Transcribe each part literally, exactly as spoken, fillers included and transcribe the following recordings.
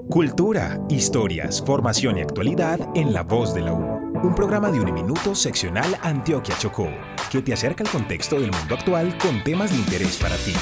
Cultura, historias, formación y actualidad en La Voz de la U. Un programa de Uniminuto seccional Antioquia Chocó, que te acerca al contexto del mundo actual con temas de interés para ti.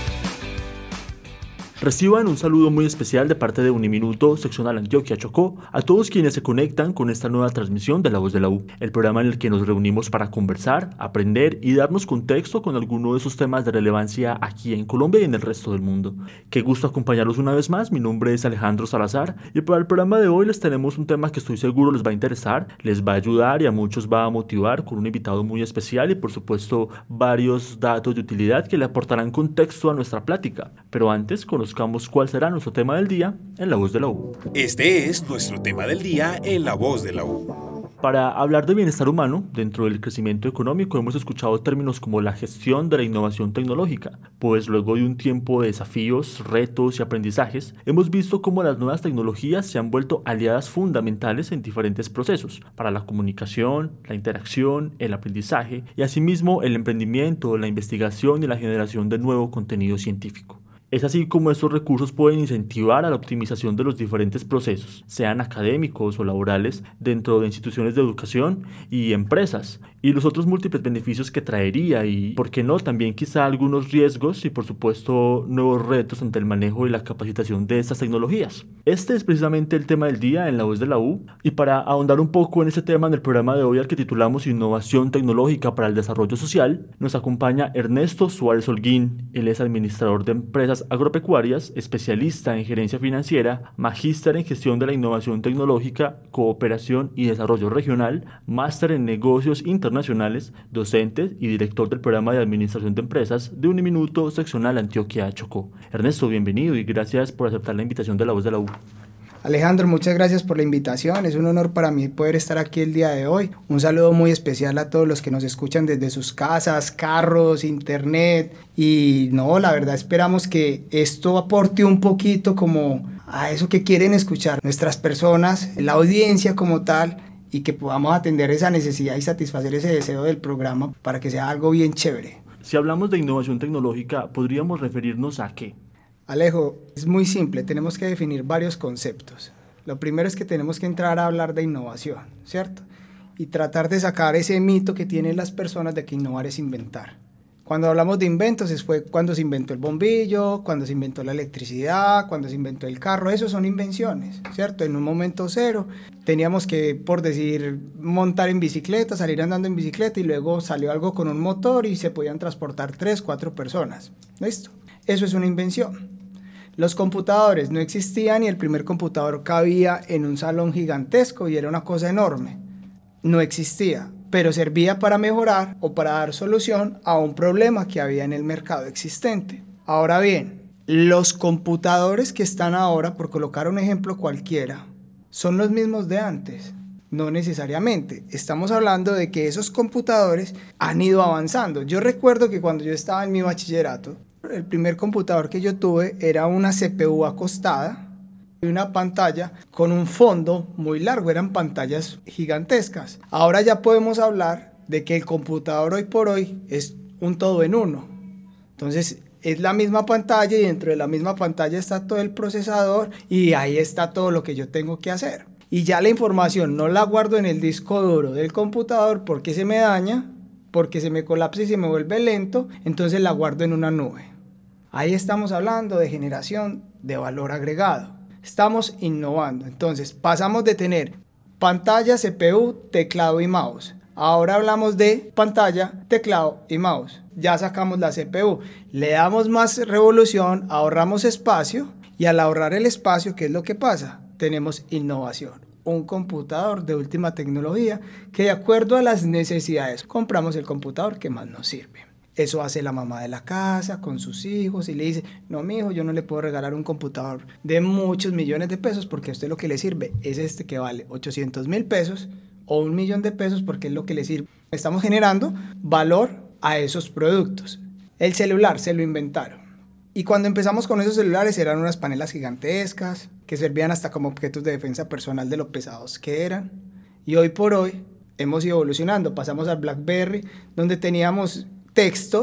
Reciban un saludo muy especial de parte de Uniminuto seccional Antioquia Chocó a todos quienes se conectan con esta nueva transmisión de La Voz de la U, el programa en el que nos reunimos para conversar, aprender y darnos contexto con alguno de esos temas de relevancia aquí en Colombia y en el resto del mundo. Qué gusto acompañarlos una vez más, mi nombre es Alejandro Salazar y para el programa de hoy les tenemos un tema que estoy seguro les va a interesar, les va a ayudar y a muchos va a motivar con un invitado muy especial y por supuesto varios datos de utilidad que le aportarán contexto a nuestra plática. Pero antes, conozcamos cuál será nuestro tema del día en La Voz de la U. Este es nuestro tema del día en La Voz de la U. Para hablar de bienestar humano, dentro del crecimiento económico hemos escuchado términos como la gestión de la innovación tecnológica, pues luego de un tiempo de desafíos, retos y aprendizajes, hemos visto cómo las nuevas tecnologías se han vuelto aliadas fundamentales en diferentes procesos, para la comunicación, la interacción, el aprendizaje y asimismo el emprendimiento, la investigación y la generación de nuevo contenido científico. Es así como estos recursos pueden incentivar a la optimización de los diferentes procesos, sean académicos o laborales, dentro de instituciones de educación y empresas, y los otros múltiples beneficios que traería y, por qué no, también quizá algunos riesgos y por supuesto nuevos retos ante el manejo y la capacitación de estas tecnologías. Este es precisamente el tema del día en La Voz de la U, y para ahondar un poco en este tema en el programa de hoy al que titulamos Innovación Tecnológica para el Desarrollo Social, nos acompaña Ernesto Suárez Holguín. Él es administrador de empresas agropecuarias, especialista en gerencia financiera, magíster en gestión de la innovación tecnológica, cooperación y desarrollo regional, máster en negocios internacionales, docente y director del programa de administración de empresas de Uniminuto seccional Antioquia Chocó. Ernesto, bienvenido y gracias por aceptar la invitación de La Voz de la U. Alejandro, muchas gracias por la invitación, es un honor para mí poder estar aquí el día de hoy. Un saludo muy especial a todos los que nos escuchan desde sus casas, carros, internet y no, la verdad esperamos que esto aporte un poquito como a eso que quieren escuchar nuestras personas, la audiencia como tal y que podamos atender esa necesidad y satisfacer ese deseo del programa para que sea algo bien chévere. Si hablamos de innovación tecnológica, ¿podríamos referirnos a qué? Alejo, es muy simple, tenemos que definir varios conceptos. Lo primero es que tenemos que entrar a hablar de innovación, ¿cierto? Y tratar de sacar ese mito que tienen las personas de que innovar es inventar. Cuando hablamos de inventos, es fue cuando se inventó el bombillo, cuando se inventó la electricidad, cuando se inventó el carro, eso son invenciones, ¿cierto? En un momento cero teníamos que, por decir, montar en bicicleta, salir andando en bicicleta y luego salió algo con un motor y se podían transportar tres, cuatro personas, ¿listo? Eso es una invención. Los computadores no existían y el primer computador cabía en un salón gigantesco y era una cosa enorme. No existía, pero servía para mejorar o para dar solución a un problema que había en el mercado existente. Ahora bien, los computadores que están ahora, por colocar un ejemplo cualquiera, son los mismos de antes. No necesariamente. Estamos hablando de que esos computadores han ido avanzando. Yo recuerdo que cuando yo estaba en mi bachillerato, el primer computador que yo tuve era una C P U acostada y una pantalla con un fondo muy largo, eran pantallas gigantescas. Ahora ya podemos hablar de que el computador hoy por hoy es un todo en uno. Entonces es la misma pantalla y dentro de la misma pantalla está todo el procesador y ahí está todo lo que yo tengo que hacer. Y ya la información no la guardo en el disco duro del computador porque se me daña, porque se me colapsa y se me vuelve lento, entonces la guardo en una nube. Ahí estamos hablando de generación de valor agregado. Estamos innovando. Entonces, pasamos de tener pantalla, C P U, teclado y mouse. Ahora hablamos de pantalla, teclado y mouse. Ya sacamos la C P U. Le damos más revolución, ahorramos espacio y al ahorrar el espacio, ¿qué es lo que pasa? Tenemos innovación. Un computador de última tecnología que de acuerdo a las necesidades compramos el computador que más nos sirve. Eso hace la mamá de la casa con sus hijos y le dice, no, mi hijo, yo no le puedo regalar un computador de muchos millones de pesos porque a usted lo que le sirve es este que vale ochocientos mil pesos o un millón de pesos porque es lo que le sirve. Estamos generando valor a esos productos. El celular se lo inventaron. Y cuando empezamos con esos celulares eran unas panelas gigantescas que servían hasta como objetos de defensa personal de lo pesados que eran. Y hoy por hoy hemos ido evolucionando. Pasamos al BlackBerry donde teníamos textos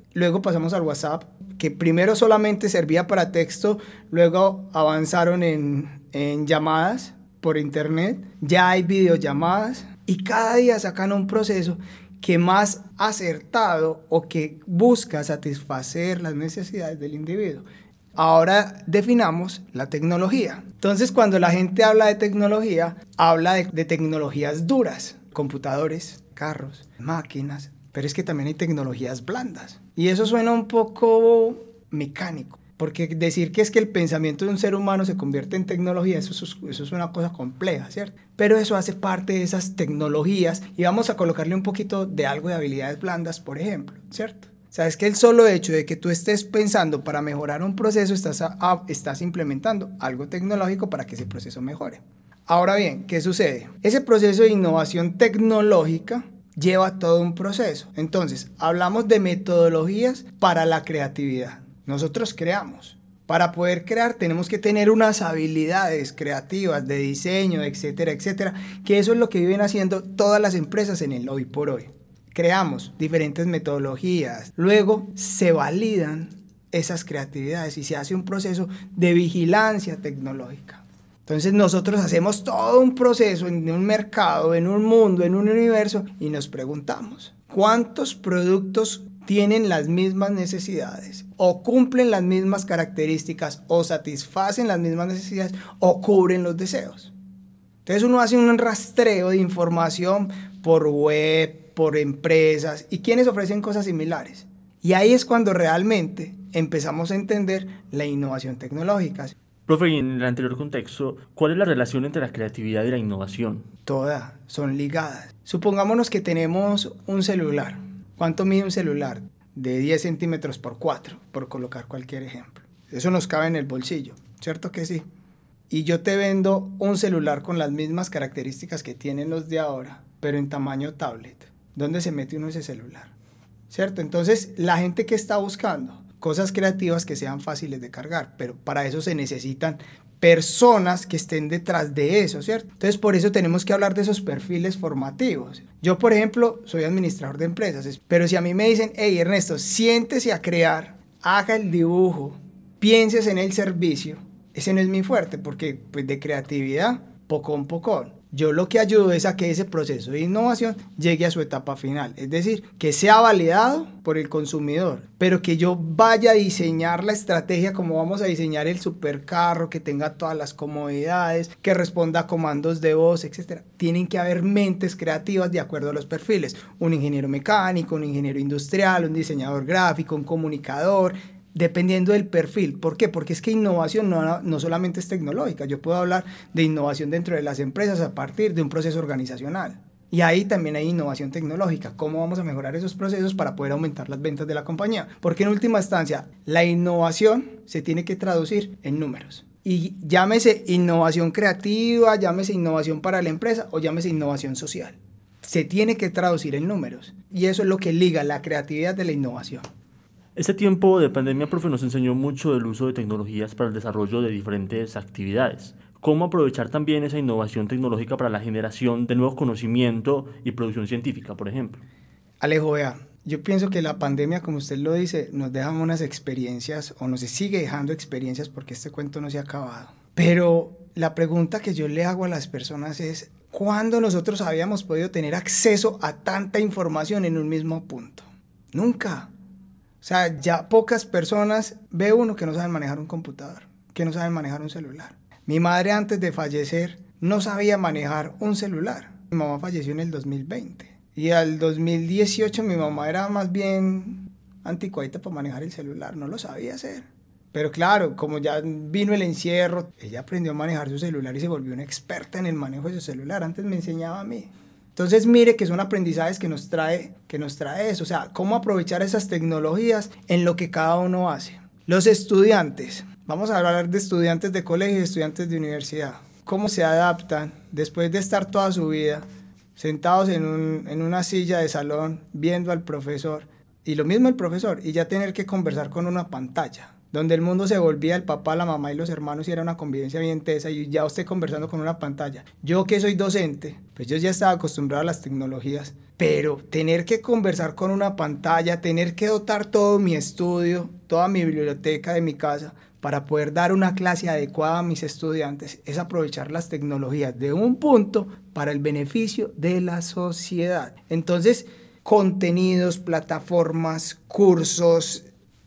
luego pasamos al WhatsApp, que primero solamente servía para texto, luego avanzaron en, en llamadas por internet, ya hay videollamadas y cada día sacan un proceso que más acertado o que busca satisfacer las necesidades del individuo. Ahora definamos la tecnología. Entonces, cuando la gente habla de tecnología, habla de, de tecnologías duras, computadores, carros, máquinas, pero es que también hay tecnologías blandas. Y eso suena un poco mecánico, porque decir que es que el pensamiento de un ser humano se convierte en tecnología, eso, eso, eso es una cosa compleja, ¿cierto? Pero eso hace parte de esas tecnologías y vamos a colocarle un poquito de algo de habilidades blandas, por ejemplo, ¿cierto? O sea, es que el solo hecho de que tú estés pensando para mejorar un proceso, estás, a, a, estás implementando algo tecnológico para que ese proceso mejore. Ahora bien, ¿qué sucede? Ese proceso de innovación tecnológica lleva todo un proceso. Entonces, hablamos de metodologías para la creatividad. Nosotros creamos. Para poder crear tenemos que tener unas habilidades creativas de diseño, etcétera, etcétera, que eso es lo que viven haciendo todas las empresas en el hoy por hoy. Creamos diferentes metodologías, luego se validan esas creatividades y se hace un proceso de vigilancia tecnológica. Entonces nosotros hacemos todo un proceso en un mercado, en un mundo, en un universo y nos preguntamos, ¿cuántos productos tienen las mismas necesidades o cumplen las mismas características o satisfacen las mismas necesidades o cubren los deseos? Entonces uno hace un rastreo de información por web, por empresas y quienes ofrecen cosas similares. Y ahí es cuando realmente empezamos a entender la innovación tecnológica. Profe, y en el anterior contexto, ¿cuál es la relación entre la creatividad y la innovación? Todas son ligadas. Supongámonos que tenemos un celular. ¿Cuánto mide un celular? De diez centímetros por cuatro, por colocar cualquier ejemplo. Eso nos cabe en el bolsillo, ¿cierto que sí? Y yo te vendo un celular con las mismas características que tienen los de ahora, pero en tamaño tablet. ¿Dónde se mete uno ese celular? ¿Cierto? Entonces, la gente que está buscando cosas creativas que sean fáciles de cargar, pero para eso se necesitan personas que estén detrás de eso, ¿cierto? Entonces, por eso tenemos que hablar de esos perfiles formativos. Yo, por ejemplo, soy administrador de empresas, pero si a mí me dicen, hey, Ernesto, siéntese a crear, haga el dibujo, pienses en el servicio, ese no es mi fuerte, porque pues, de creatividad, pocón, pocón. Yo lo que ayudo es a que ese proceso de innovación llegue a su etapa final, es decir, que sea validado por el consumidor, pero que yo vaya a diseñar la estrategia como vamos a diseñar el supercarro, que tenga todas las comodidades, que responda a comandos de voz, etcétera. Tienen que haber mentes creativas de acuerdo a los perfiles, un ingeniero mecánico, un ingeniero industrial, un diseñador gráfico, un comunicador, dependiendo del perfil. ¿Por qué? Porque es que innovación no, no solamente es tecnológica. Yo puedo hablar de innovación dentro de las empresas a partir de un proceso organizacional. Y ahí también hay innovación tecnológica. ¿Cómo vamos a mejorar esos procesos para poder aumentar las ventas de la compañía? Porque en última instancia, la innovación se tiene que traducir en números. Y llámese innovación creativa, llámese innovación para la empresa o llámese innovación social. Se tiene que traducir en números. Y eso es lo que liga la creatividad de la innovación. Este tiempo de pandemia, profe, nos enseñó mucho del uso de tecnologías para el desarrollo de diferentes actividades. ¿Cómo aprovechar también esa innovación tecnológica para la generación de nuevo conocimiento y producción científica, por ejemplo? Alejo, vea, yo pienso que la pandemia, como usted lo dice, nos deja unas experiencias, o nos sigue dejando experiencias porque este cuento no se ha acabado. Pero la pregunta que yo le hago a las personas es, ¿cuándo nosotros habíamos podido tener acceso a tanta información en un mismo punto? Nunca. O sea, ya pocas personas, ve uno que no saben manejar un computador, que no saben manejar un celular. Mi madre antes de fallecer no sabía manejar un celular. Mi mamá falleció en el dos mil veinte. Y al dos mil dieciocho mi mamá era más bien anticuadita para manejar el celular, no lo sabía hacer. Pero claro, como ya vino el encierro, ella aprendió a manejar su celular y se volvió una experta en el manejo de su celular. Antes me enseñaba a mí. Entonces, mire que son aprendizajes que nos trae, que nos trae eso. O sea, cómo aprovechar esas tecnologías en lo que cada uno hace. Los estudiantes. Vamos a hablar de estudiantes de colegio y estudiantes de universidad. Cómo se adaptan después de estar toda su vida sentados en, un, en una silla de salón viendo al profesor. Y lo mismo el profesor. Y ya tener que conversar con una pantalla. Donde el mundo se volvía el papá, la mamá y los hermanos y era una convivencia bien tesa y ya usted conversando con una pantalla. Yo que soy docente, pues yo ya estaba acostumbrado a las tecnologías pero tener que conversar con una pantalla, tener que dotar todo mi estudio, toda mi biblioteca de mi casa para poder dar una clase adecuada a mis estudiantes, es aprovechar las tecnologías de un punto para el beneficio de la sociedad. Entonces, contenidos, plataformas, cursos,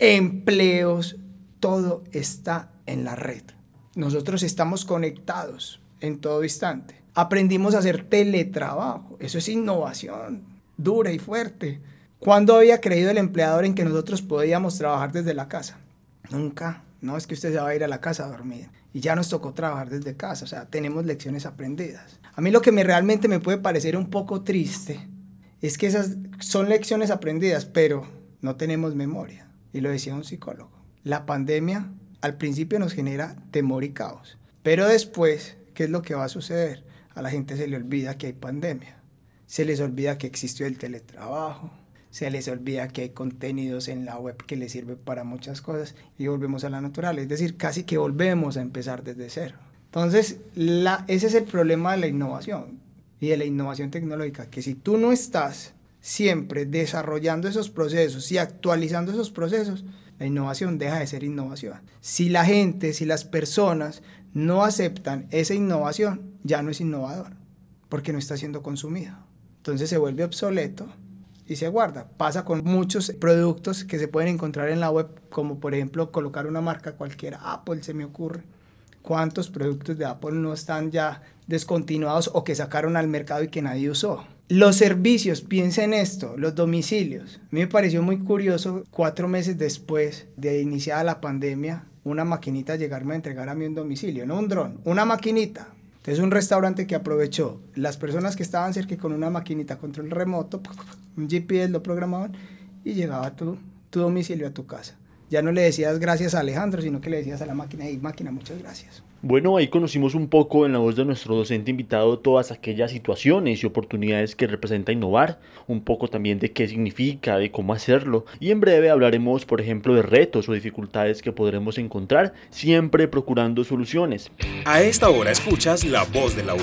empleos, todo está en la red. Nosotros estamos conectados en todo instante. Aprendimos a hacer teletrabajo. Eso es innovación dura y fuerte. ¿Cuándo había creído el empleador en que nosotros podíamos trabajar desde la casa? Nunca. No es que usted se va a ir a la casa a dormir. Y ya nos tocó trabajar desde casa. O sea, tenemos lecciones aprendidas. A mí lo que me, realmente me puede parecer un poco triste es que esas son lecciones aprendidas, pero no tenemos memoria. Y lo decía un psicólogo. La pandemia al principio nos genera temor y caos. Pero después, ¿qué es lo que va a suceder? A la gente se le olvida que hay pandemia. Se les olvida que existió el teletrabajo. Se les olvida que hay contenidos en la web que les sirven para muchas cosas. Y volvemos a la natural. Es decir, casi que volvemos a empezar desde cero. Entonces, la, ese es el problema de la innovación y de la innovación tecnológica. Que si tú no estás siempre desarrollando esos procesos y actualizando esos procesos, la innovación deja de ser innovación. Si la gente, si las personas no aceptan esa innovación, ya no es innovador, porque no está siendo consumido. Entonces se vuelve obsoleto y se guarda. Pasa con muchos productos que se pueden encontrar en la web, como por ejemplo colocar una marca cualquiera, Apple se me ocurre. ¿Cuántos productos de Apple no están ya descontinuados o que sacaron al mercado y que nadie usó? Los servicios, piensa en esto, los domicilios. A mí me pareció muy curioso, cuatro meses después de iniciada la pandemia, una maquinita llegarme a entregar a mí un domicilio, no un dron, una maquinita. Entonces un restaurante que aprovechó las personas que estaban cerca y con una maquinita control remoto, un G P S lo programaban y llegaba a tu, tu domicilio a tu casa. Ya no le decías gracias a Alejandro, sino que le decías a la máquina, hey máquina, muchas gracias. Bueno, ahí conocimos un poco en la voz de nuestro docente invitado todas aquellas situaciones y oportunidades que representa innovar, un poco también de qué significa, de cómo hacerlo, y en breve hablaremos, por ejemplo, de retos o dificultades que podremos encontrar, siempre procurando soluciones. A esta hora escuchas La Voz de la U.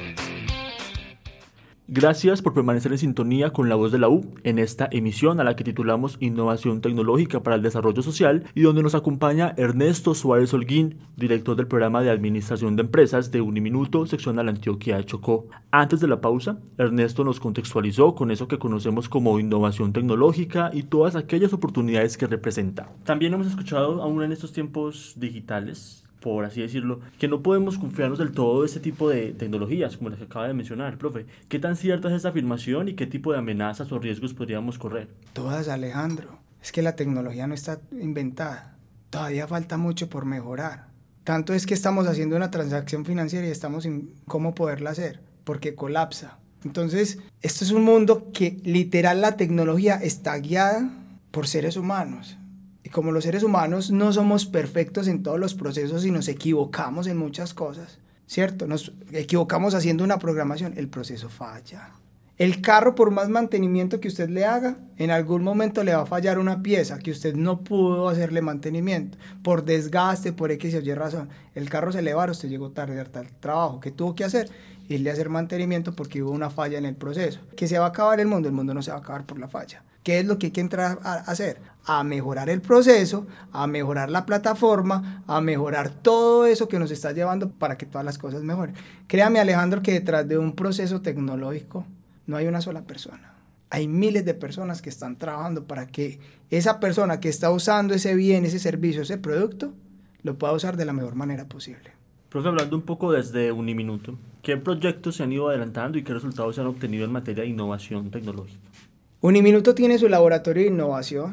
Gracias por permanecer en sintonía con La Voz de la U en esta emisión a la que titulamos Innovación Tecnológica para el Desarrollo Social y donde nos acompaña Ernesto Suárez Holguín, director del programa de Administración de Empresas de Uniminuto, seccional Antioquia de Chocó. Antes de la pausa, Ernesto nos contextualizó con eso que conocemos como innovación tecnológica y todas aquellas oportunidades que representa. También hemos escuchado, aún en estos tiempos digitales, por así decirlo, que no podemos confiarnos del todo de este tipo de tecnologías, como las que acaba de mencionar, profe. ¿Qué tan cierta es esta afirmación y qué tipo de amenazas o riesgos podríamos correr? Todas, Alejandro. Es que la tecnología no está inventada. Todavía falta mucho por mejorar. Tanto es que estamos haciendo una transacción financiera y estamos en cómo poderla hacer, porque colapsa. Entonces, esto es un mundo que literal la tecnología está guiada por seres humanos. Y como los seres humanos no somos perfectos en todos los procesos y nos equivocamos en muchas cosas, ¿cierto? Nos equivocamos haciendo una programación, el proceso falla. El carro, por más mantenimiento que usted le haga, en algún momento le va a fallar una pieza que usted no pudo hacerle mantenimiento, por desgaste, por X o Y razón. El carro se le va, usted llegó tarde al trabajo. ¿Qué tuvo que hacer? Irle a hacer mantenimiento porque hubo una falla en el proceso. ¿Que se va a acabar el mundo? El mundo no se va a acabar por la falla. ¿Qué es lo que hay que entrar a hacer? A mejorar el proceso, a mejorar la plataforma, a mejorar todo eso que nos está llevando para que todas las cosas mejoren. Créame, Alejandro, que detrás de un proceso tecnológico no hay una sola persona. Hay miles de personas que están trabajando para que esa persona que está usando ese bien, ese servicio, ese producto, lo pueda usar de la mejor manera posible. Profe, hablando un poco desde Uniminuto, ¿qué proyectos se han ido adelantando y qué resultados se han obtenido en materia de innovación tecnológica? Uniminuto tiene su laboratorio de innovación,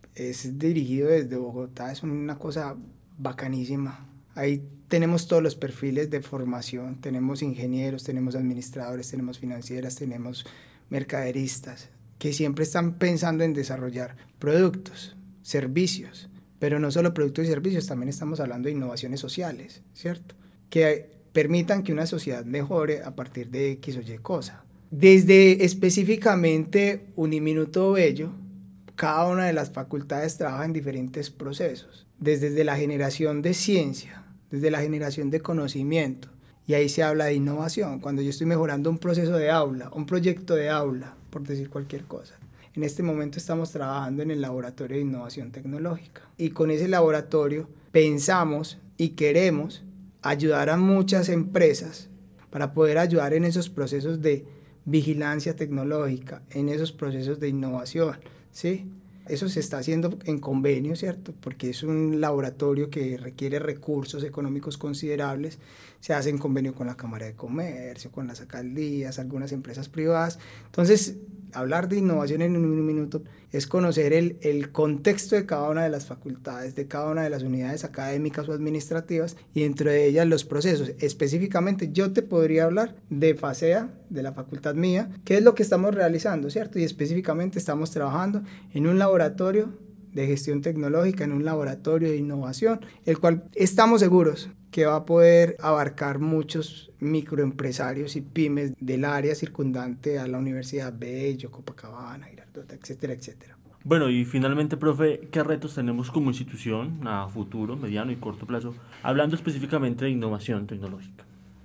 es dirigido desde Bogotá, es una cosa bacanísima. Ahí tenemos todos los perfiles de formación, tenemos ingenieros, tenemos administradores, tenemos financieras, tenemos mercaderistas, que siempre están pensando en desarrollar productos, servicios, pero no solo productos y servicios, también estamos hablando de innovaciones sociales, ¿cierto? Que permitan que una sociedad mejore a partir de X o Y cosa. Desde específicamente Uniminuto Bello, cada una de las facultades trabaja en diferentes procesos, desde la generación de ciencia, desde la generación de conocimiento Y ahí se habla de innovación, cuando yo estoy mejorando un proceso de aula, un proyecto de aula, por decir cualquier cosa. En este momento estamos trabajando en el Laboratorio de Innovación Tecnológica y con ese laboratorio pensamos y queremos ayudar a muchas empresas para poder ayudar en esos procesos de vigilancia tecnológica, en esos procesos de innovación, ¿sí? Eso se está haciendo en convenio, ¿cierto? Porque es un laboratorio que requiere recursos económicos considerables. Se hace en convenio con la Cámara de Comercio, con las alcaldías, algunas empresas privadas. Entonces, hablar de innovación en un minuto es conocer el, el contexto de cada una de las facultades, de cada una de las unidades académicas o administrativas y dentro de ellas los procesos. Específicamente yo te podría hablar de FASEA, de la facultad mía, qué es lo que estamos realizando, ¿cierto? Y específicamente estamos trabajando en un laboratorio de gestión tecnológica, en un laboratorio de innovación, el cual estamos seguros que va a poder abarcar muchos microempresarios y pymes del área circundante a la Universidad Bello, Copacabana, Girardota, etcétera, etcétera. Bueno, y finalmente, profe, ¿qué retos tenemos como institución a futuro, mediano y corto plazo, hablando específicamente de innovación tecnológica?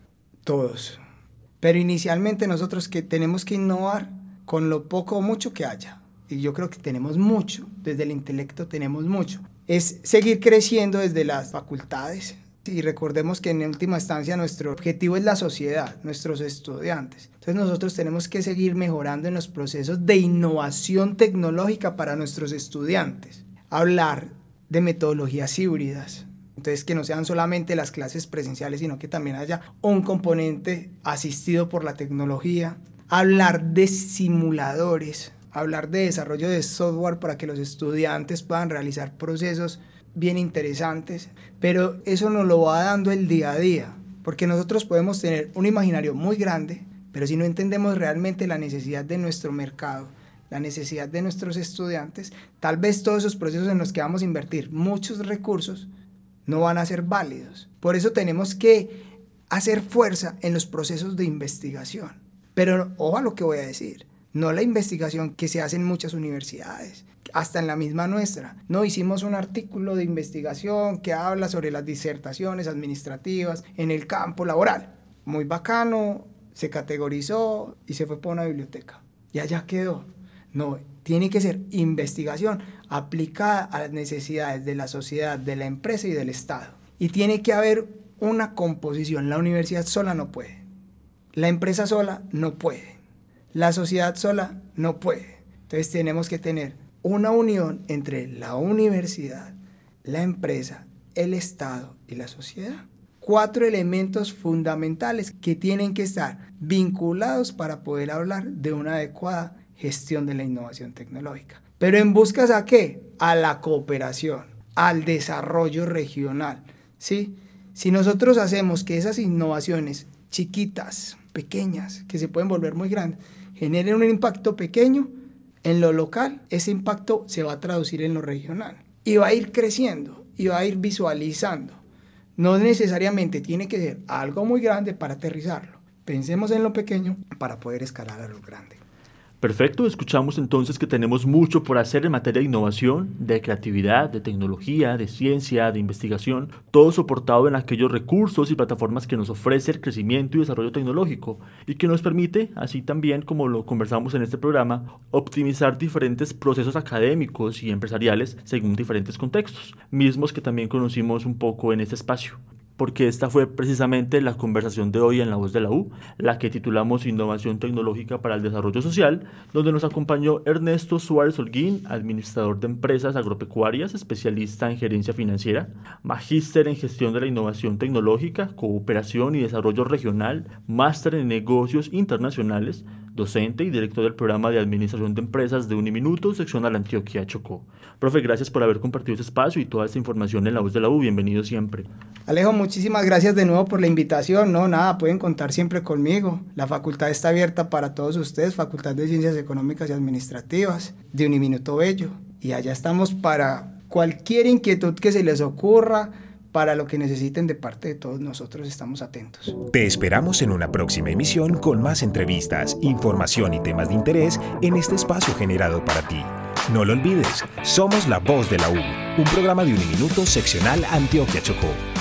Todos. Pero inicialmente nosotros que tenemos que innovar con lo poco o mucho que haya. Y yo creo que tenemos mucho, desde el intelecto tenemos mucho. Es seguir creciendo desde las facultades. Y recordemos que en última instancia nuestro objetivo es la sociedad, nuestros estudiantes. Entonces nosotros tenemos que seguir mejorando en los procesos de innovación tecnológica para nuestros estudiantes. Hablar de metodologías híbridas. Entonces que no sean solamente las clases presenciales, sino que también haya un componente asistido por la tecnología. Hablar de simuladores. Hablar de desarrollo de software para que los estudiantes puedan realizar procesos bien interesantes, pero eso nos lo va dando el día a día, porque nosotros podemos tener un imaginario muy grande, pero si no entendemos realmente la necesidad de nuestro mercado, la necesidad de nuestros estudiantes, tal vez todos esos procesos en los que vamos a invertir muchos recursos no van a ser válidos. Por eso tenemos que hacer fuerza en los procesos de investigación. Pero ojo a lo que voy a decir, no la investigación que se hace en muchas universidades, hasta en la misma nuestra. No, hicimos un artículo de investigación que habla sobre las disertaciones administrativas en el campo laboral. Muy bacano, se categorizó y se fue para una biblioteca. Y allá quedó. No, tiene que ser investigación aplicada a las necesidades de la sociedad, de la empresa y del Estado. Y tiene que haber una composición. La universidad sola no puede. La empresa sola no puede. La sociedad sola no puede. Entonces tenemos que tener una unión entre la universidad, la empresa, el Estado y la sociedad. Cuatro elementos fundamentales que tienen que estar vinculados para poder hablar de una adecuada gestión de la innovación tecnológica. Pero en buscas ¿a qué? A la cooperación, al desarrollo regional, ¿sí? Si nosotros hacemos que esas innovaciones chiquitas, pequeñas, que se pueden volver muy grandes, generen un impacto pequeño en lo local, ese impacto se va a traducir en lo regional y va a ir creciendo y va a ir visualizando. No necesariamente tiene que ser algo muy grande para aterrizarlo. Pensemos en lo pequeño para poder escalar a lo grande. Perfecto, escuchamos entonces que tenemos mucho por hacer en materia de innovación, de creatividad, de tecnología, de ciencia, de investigación, todo soportado en aquellos recursos y plataformas que nos ofrece el crecimiento y desarrollo tecnológico y que nos permite, así también como lo conversamos en este programa, optimizar diferentes procesos académicos y empresariales según diferentes contextos, mismos que también conocimos un poco en este espacio. Porque esta fue precisamente la conversación de hoy en La Voz de la U, la que titulamos Innovación Tecnológica para el Desarrollo Social, donde nos acompañó Ernesto Suárez Holguín, administrador de empresas agropecuarias, especialista en gerencia financiera, magíster en gestión de la innovación tecnológica, cooperación y desarrollo regional, máster en negocios internacionales, docente y director del programa de administración de empresas de Uniminuto, seccional Antioquia Chocó. Profe, gracias por haber compartido este espacio y toda esta información en La Voz de la U. Bienvenido siempre. Alejo, muchísimas gracias de nuevo por la invitación. No, nada, pueden contar siempre conmigo. La facultad está abierta para todos ustedes, Facultad de Ciencias Económicas y Administrativas de Uniminuto Bello. Y allá estamos para cualquier inquietud que se les ocurra, para lo que necesiten de parte de todos nosotros, estamos atentos. Te esperamos en una próxima emisión con más entrevistas, información y temas de interés en este espacio generado para ti. No lo olvides, somos La Voz de la U, un programa de Uniminuto seccional Antioquia Chocó.